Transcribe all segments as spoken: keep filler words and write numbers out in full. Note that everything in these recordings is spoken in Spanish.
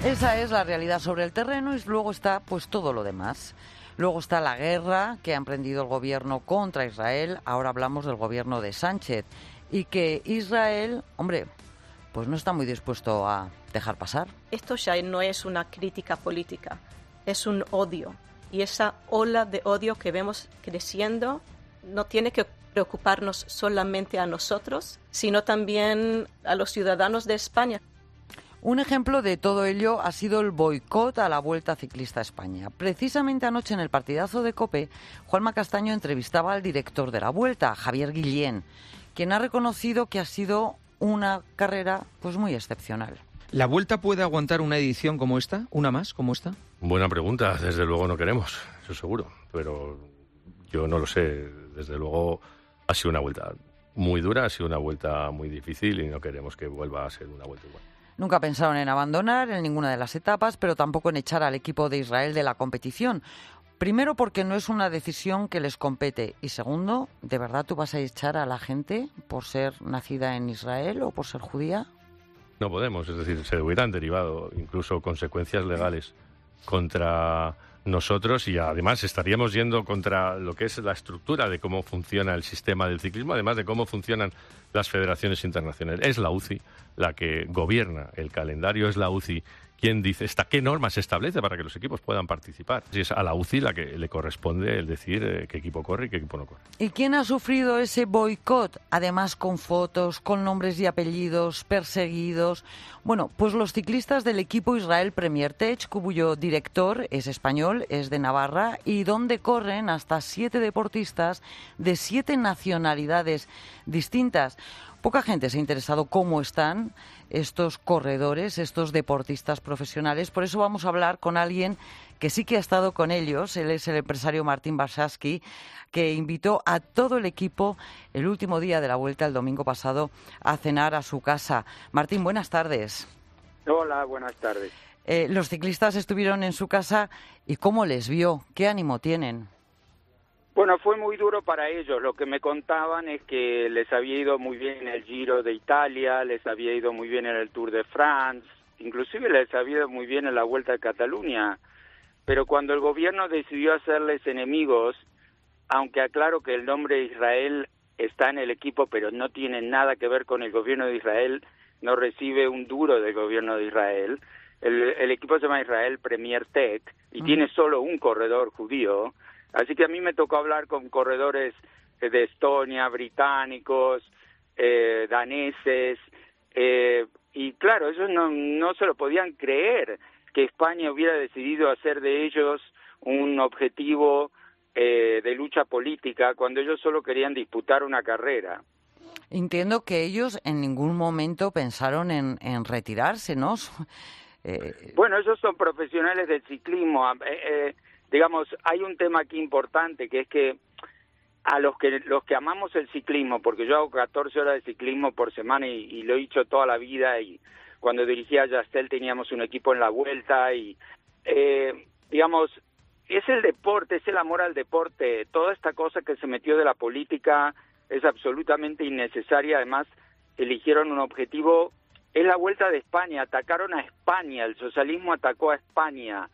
Esa es la realidad sobre el terreno y luego está pues todo lo demás. Luego está la guerra que ha emprendido el gobierno contra Israel. Ahora hablamos del gobierno de Sánchez. Y que Israel, hombre, pues no está muy dispuesto a dejar pasar. Esto ya no es una crítica política, es un odio. Y esa ola de odio que vemos creciendo no tiene que preocuparnos solamente a nosotros, sino también a los ciudadanos de España. Un ejemplo de todo ello ha sido el boicot a la Vuelta Ciclista a España. Precisamente anoche en el partidazo de COPE, Juanma Castaño entrevistaba al director de la Vuelta, Javier Guillén, quien ha reconocido que ha sido una carrera pues muy excepcional. ¿La Vuelta puede aguantar una edición como esta? ¿Una más como esta? Buena pregunta. Desde luego no queremos, eso seguro. Pero yo no lo sé. Desde luego ha sido una vuelta muy dura, ha sido una vuelta muy difícil y no queremos que vuelva a ser una vuelta igual. Nunca pensaron en abandonar en ninguna de las etapas, pero tampoco en echar al equipo de Israel de la competición. Primero, porque no es una decisión que les compete. Y segundo, ¿de verdad tú vas a echar a la gente por ser nacida en Israel o por ser judía? No podemos, es decir, se hubieran derivado incluso consecuencias legales contra nosotros y además estaríamos yendo contra lo que es la estructura de cómo funciona el sistema del ciclismo, además de cómo funcionan las federaciones internacionales. Es la U C I la que gobierna el calendario, es la U C I quien dice hasta qué normas se establece para que los equipos puedan participar. Y es a la U C I la que le corresponde el decir eh, qué equipo corre y qué equipo no corre. ¿Y quién ha sufrido ese boicot? Además con fotos, con nombres y apellidos, perseguidos. Bueno, pues los ciclistas del equipo Israel Premier Tech, cuyo director es español, es de Navarra, y donde corren hasta siete deportistas de siete nacionalidades distintas. Poca gente se ha interesado cómo están estos corredores, estos deportistas profesionales. Por eso vamos a hablar con alguien que sí que ha estado con ellos. Él es el empresario Martín Barsaski, que invitó a todo el equipo el último día de la Vuelta, el domingo pasado, a cenar a su casa. Martín, buenas tardes. Hola, buenas tardes. Eh, los ciclistas estuvieron en su casa y ¿cómo les vio? ¿Qué ánimo tienen? Bueno, fue muy duro para ellos. Lo que me contaban es que les había ido muy bien en el Giro de Italia, les había ido muy bien en el Tour de France, inclusive les había ido muy bien en la Vuelta de Cataluña. Pero cuando el gobierno decidió hacerles enemigos, aunque aclaro que el nombre de Israel está en el equipo, pero no tiene nada que ver con el gobierno de Israel, no recibe un duro del gobierno de Israel. El, el equipo se llama Israel Premier Tech y uh-huh. tiene solo un corredor judío. Así que a mí me tocó hablar con corredores de Estonia, británicos, eh, daneses, eh, y claro, ellos no, no se lo podían creer que España hubiera decidido hacer de ellos un objetivo eh, de lucha política cuando ellos solo querían disputar una carrera. Entiendo que ellos en ningún momento pensaron en, en retirarse, ¿no? eh... Bueno, ellos son profesionales del ciclismo. Eh, eh, Digamos, hay un tema aquí importante, que es que a los que los que amamos el ciclismo, porque yo hago catorce horas de ciclismo por semana y, y lo he hecho toda la vida, y cuando dirigía a Yastel teníamos un equipo en la Vuelta, y eh, digamos, es el deporte, es el amor al deporte. Toda esta cosa que se metió de la política es absolutamente innecesaria. Además, eligieron un objetivo, es la Vuelta de España, atacaron a España, el socialismo atacó a España.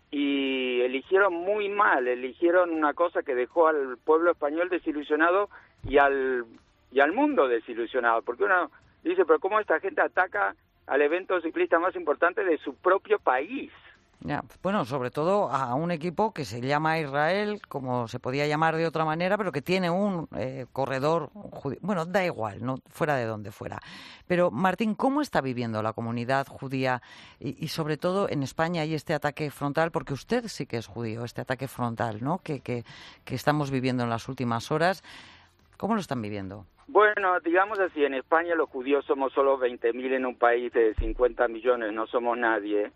Y eligieron muy mal, eligieron una cosa que dejó al pueblo español desilusionado y al y al mundo desilusionado, porque uno dice, pero ¿cómo esta gente ataca al evento ciclista más importante de su propio país? Ya, bueno, sobre todo a un equipo que se llama Israel, como se podía llamar de otra manera, pero que tiene un eh, corredor judío. Bueno, da igual, no fuera de donde fuera. Pero, Martín, ¿cómo está viviendo la comunidad judía y, y sobre todo en España y este ataque frontal? Porque usted sí que es judío, este ataque frontal, ¿no? Que, que, que estamos viviendo en las últimas horas. ¿Cómo lo están viviendo? Bueno, digamos así, en España los judíos somos solo veinte mil en un país de cincuenta millones, no somos nadie.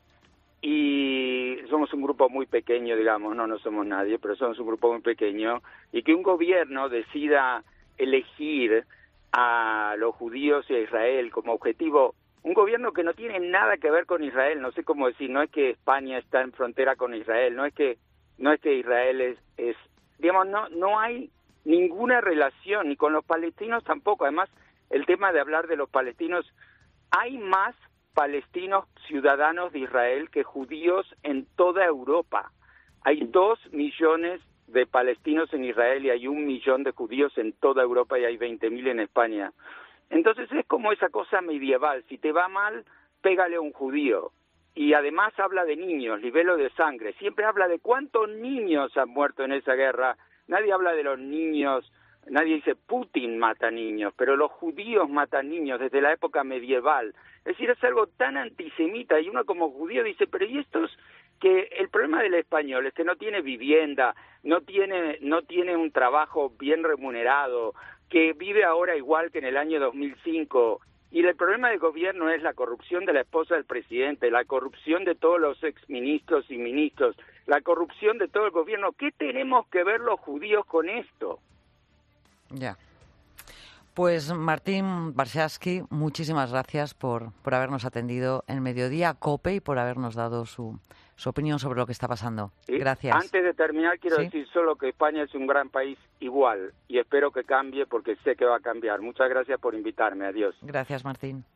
Y somos un grupo muy pequeño, digamos, no, no somos nadie, pero somos un grupo muy pequeño, y que un gobierno decida elegir a los judíos y a Israel como objetivo, un gobierno que no tiene nada que ver con Israel, no sé cómo decir, no es que España está en frontera con Israel, no es que no es que Israel es, es digamos, no no hay ninguna relación, ni con los palestinos tampoco. Además, el tema de hablar de los palestinos, hay más palestinos ciudadanos de Israel que judíos en toda Europa. Hay dos millones de palestinos en Israel y hay un millón de judíos en toda Europa y hay veinte mil en España. Entonces es como esa cosa medieval, si te va mal, pégale a un judío. Y además habla de niños, libelo de sangre, siempre habla de cuántos niños han muerto en esa guerra. Nadie habla de los niños, nadie dice Putin mata niños, pero los judíos matan niños desde la época medieval. Es decir, es algo tan antisemita y uno como judío dice, pero ¿y estos? Que el problema del español es que no tiene vivienda, no tiene, no tiene un trabajo bien remunerado, que vive ahora igual que en el año dos mil cinco. Y el problema del gobierno es la corrupción de la esposa del presidente, la corrupción de todos los exministros y ministros, la corrupción de todo el gobierno. ¿Qué tenemos que ver los judíos con esto? Ya. Pues Martín Warshawski, muchísimas gracias por, por habernos atendido en Mediodía COPE y por habernos dado su, su opinión sobre lo que está pasando. ¿Sí? Gracias. Antes de terminar, quiero ¿Sí? decir solo que España es un gran país igual y espero que cambie porque sé que va a cambiar. Muchas gracias por invitarme. Adiós. Gracias, Martín.